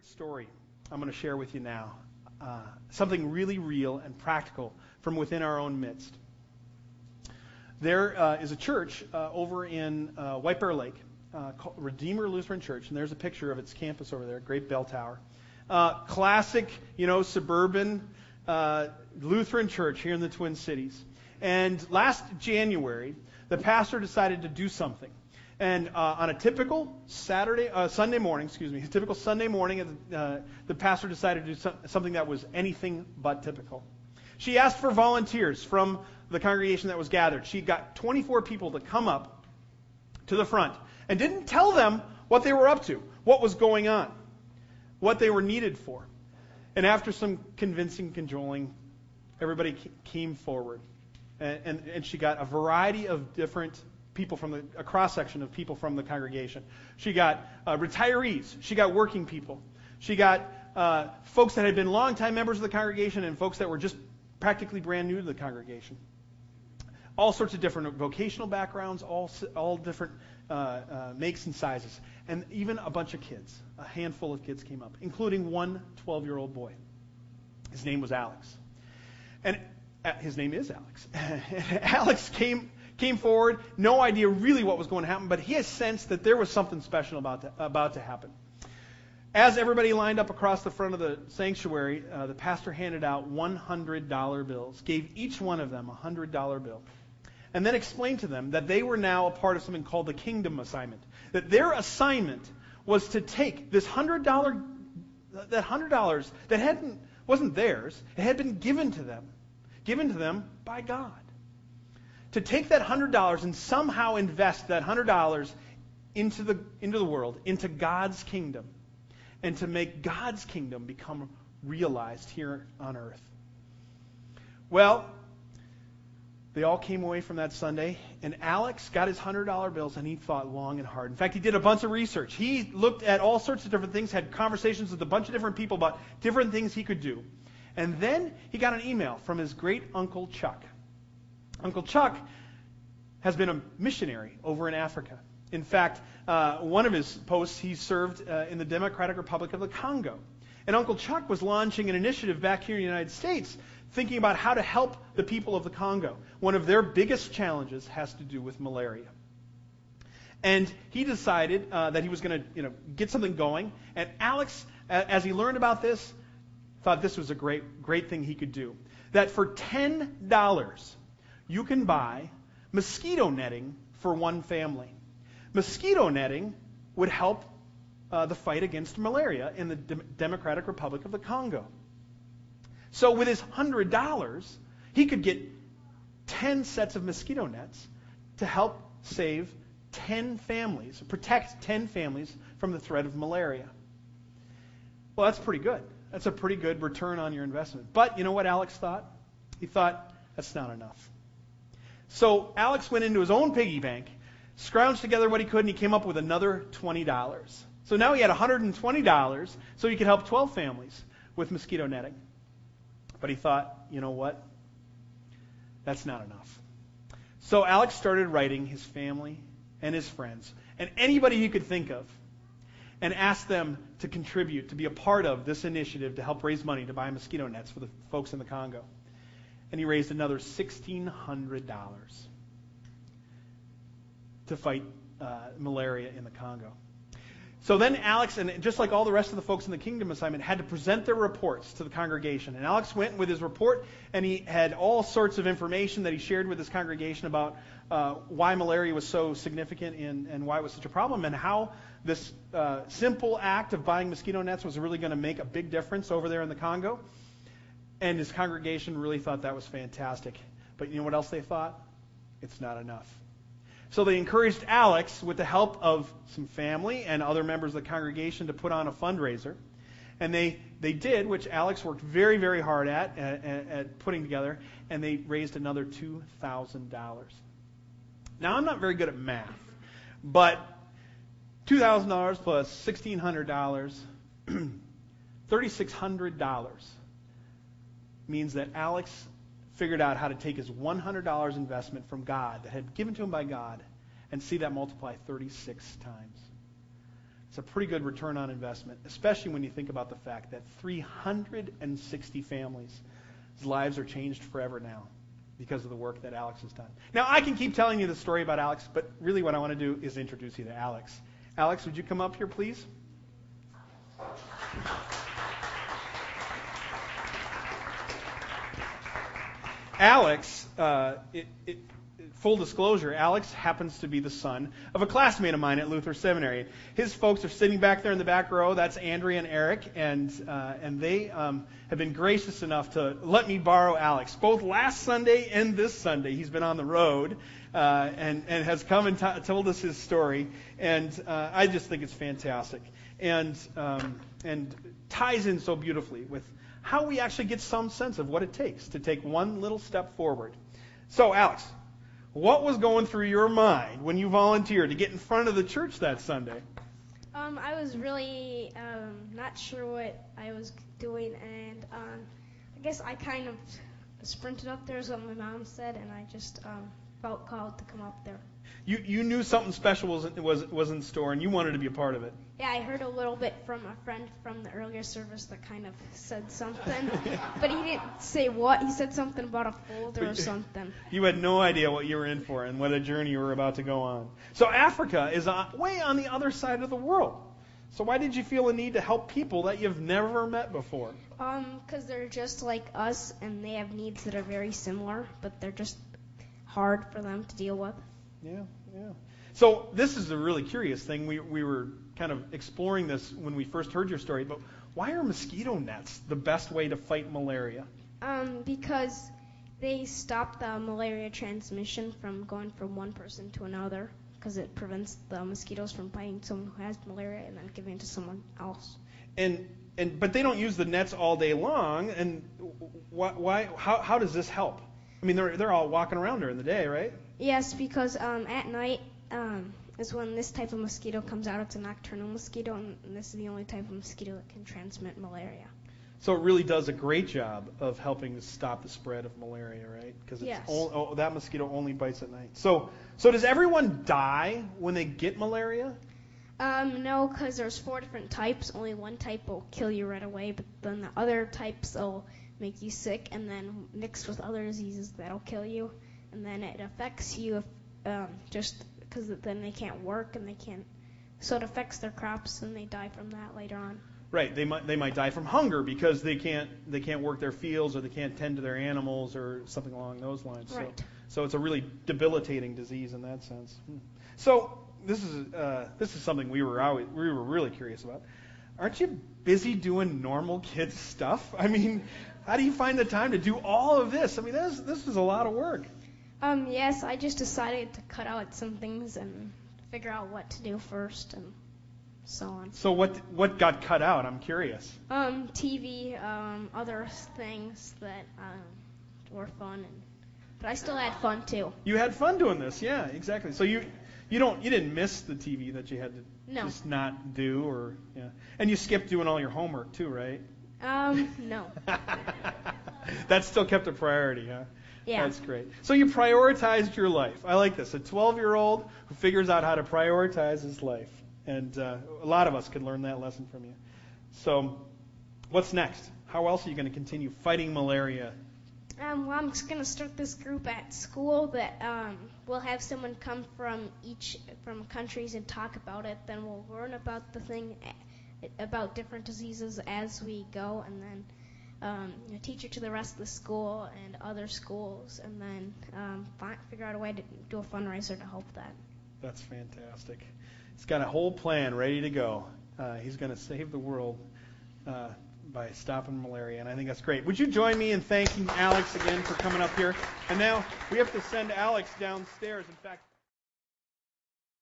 great story I'm going to share with you now. Something really real and practical from within our own midst. There is a church over in White Bear Lake called Redeemer Lutheran Church, and there's a picture of its campus over there, great bell tower. Classic, suburban Lutheran church here in the Twin Cities. And last January, the pastor decided to do something. And on a typical Sunday morning, the pastor decided to do something that was anything but typical. She asked for volunteers from the congregation that was gathered. She got 24 people to come up to the front and didn't tell them what they were up to, what was going on, what they were needed for. And after some convincing cajoling, everybody came forward. And she got a variety of different people a cross-section of people from the congregation. She got retirees. She got working people. She got folks that had been longtime members of the congregation and folks that were just practically brand new to the congregation. All sorts of different vocational backgrounds, all different makes and sizes. And even a bunch of kids. A handful of kids came up, including one 12-year-old boy. His name was Alex. And his name is Alex. Alex came forward, no idea really what was going to happen, but he has sensed that there was something special about to happen. As everybody lined up across the front of the sanctuary, the pastor handed out $100 bills, gave each one of them a $100 bill, and then explained to them that they were now a part of something called the Kingdom Assignment. That their assignment was to take this $100 that wasn't theirs, it had been given to them by God. To take that $100 and somehow invest that $100 into the world, into God's kingdom, and to make God's kingdom become realized here on earth. Well, they all came away from that Sunday, and Alex got his $100 bills, and he thought long and hard. In fact, he did a bunch of research. He looked at all sorts of different things, had conversations with a bunch of different people about different things he could do. And then he got an email from his great uncle Chuck. Uncle Chuck has been a missionary over in Africa. In fact, one of his posts, he served in the Democratic Republic of the Congo. And Uncle Chuck was launching an initiative back here in the United States, thinking about how to help the people of the Congo. One of their biggest challenges has to do with malaria. And he decided that he was going to get something going. And Alex, as he learned about this, thought this was a great thing he could do. That for $10, you can buy mosquito netting for one family. Mosquito netting would help the fight against malaria in the Democratic Republic of the Congo. So with his $100, he could get 10 sets of mosquito nets to help save 10 families, protect 10 families from the threat of malaria. Well, that's pretty good. That's a pretty good return on your investment. But you know what Alex thought? He thought, that's not enough. So Alex went into his own piggy bank, scrounged together what he could, and he came up with another $20. So now he had $120 so he could help 12 families with mosquito netting. But he thought, you know what? That's not enough. So Alex started writing his family and his friends and anybody he could think of and asked them to contribute, to be a part of this initiative to help raise money to buy mosquito nets for the folks in the Congo. And he raised another $1,600 to fight malaria in the Congo. So then Alex, and just like all the rest of the folks in the Kingdom Assignment, had to present their reports to the congregation. And Alex went with his report, and he had all sorts of information that he shared with his congregation about why malaria was so significant and why it was such a problem, and how this simple act of buying mosquito nets was really going to make a big difference over there in the Congo. And his congregation really thought that was fantastic. But you know what else they thought? It's not enough. So they encouraged Alex, with the help of some family and other members of the congregation, to put on a fundraiser. And they did, which Alex worked very, very hard at putting together, and they raised another $2,000. Now, I'm not very good at math, but $2,000 plus $1,600, $3,600 means that Alex figured out how to take his $100 investment from God that had given to him by God and see that multiply 36 times. It's a pretty good return on investment, especially when you think about the fact that 360 families' lives are changed forever now because of the work that Alex has done. Now, I can keep telling you the story about Alex, but really what I want to do is introduce you to Alex. Alex, would you come up here, please? Alex, full disclosure, Alex happens to be the son of a classmate of mine at Luther Seminary. His folks are sitting back there in the back row. That's Andrea and Eric, and they have been gracious enough to let me borrow Alex, both last Sunday and this Sunday. He's been on the road and has come and told us his story, and I just think it's fantastic, and ties in so beautifully with how we actually get some sense of what it takes to take one little step forward. So, Alex, what was going through your mind when you volunteered to get in front of the church that Sunday? I was really not sure what I was doing, and I guess I kind of sprinted up there, is what my mom said, and I just felt called to come up there. You knew something special was in store, and you wanted to be a part of it. Yeah, I heard a little bit from a friend from the earlier service that kind of said something, but he didn't say what. He said something about a folder or something. You had no idea what you were in for and what a journey you were about to go on. So Africa is way on the other side of the world. So why did you feel a need to help people that you've never met before? Because they're just like us, and they have needs that are very similar, but they're just hard for them to deal with. Yeah. So this is a really curious thing. We were kind of exploring this when we first heard your story, but why are mosquito nets the best way to fight malaria? Because they stop the malaria transmission from going from one person to another, because it prevents the mosquitoes from biting someone who has malaria and then giving it to someone else. But they don't use the nets all day long, and why? How does this help? I mean, they're all walking around during the day, right? Yes, because at night is when this type of mosquito comes out. It's a nocturnal mosquito, and this is the only type of mosquito that can transmit malaria. So it really does a great job of helping to stop the spread of malaria, right? Because that mosquito only bites at night. So does everyone die when they get malaria? No, because there's 4 different types. Only one type will kill you right away, but then the other types will make you sick, and then mixed with other diseases that'll kill you, and then it affects you just because then they can't work and they can't. So it affects their crops, and they die from that later on. Right, they might die from hunger because they can't work their fields, or they can't tend to their animals, or something along those lines. Right. So it's a really debilitating disease in that sense. So this is something we were really curious about. Aren't you busy doing normal kids stuff? I mean, how do you find the time to do all of this? I mean, this is a lot of work. Yes, I just decided to cut out some things and figure out what to do first, and so on. So what got cut out? I'm curious. TV, other things that were fun, but I still had fun too. You had fun doing this, yeah, exactly. So you didn't miss the TV that you had to just not do, or yeah, and you skipped doing all your homework too, right? No. That still kept a priority, huh? Yeah. That's great. So you prioritized your life. I like this. A 12-year-old who figures out how to prioritize his life. And a lot of us could learn that lesson from you. So what's next? How else are you going to continue fighting malaria? Well, I'm just going to start this group at school that we'll have someone come from countries and talk about it. Then we'll learn about the thing, about different diseases as we go, and then teach it to the rest of the school and other schools, and then figure out a way to do a fundraiser to help that. That's fantastic. He's got a whole plan ready to go. He's going to save the world by stopping malaria, and I think that's great. Would you join me in thanking Alex again for coming up here? And now we have to send Alex downstairs. In fact,